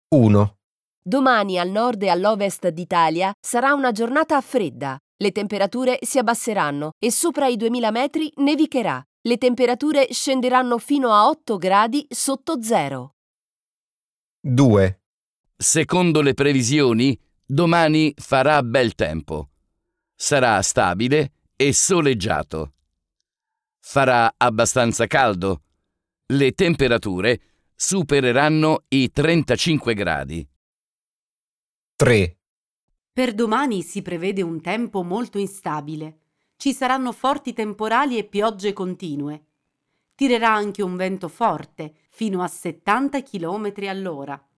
1, Domani al nord e all'ovest d'Italia sarà una giornata fredda. Le temperature si abbasseranno e sopra i 2000 metri nevicherà. Le temperature scenderanno fino a 8 gradi sotto zero. 2, Secondo le previsioni, domani farà bel tempo. Sarà stabile e soleggiato. Farà abbastanza caldo. Le temperature supereranno i 35 gradi. 3, Per domani si prevede un tempo molto instabile. Ci saranno forti temporali e piogge continue. Tirerà anche un vento forte, fino a 70 km all'ora.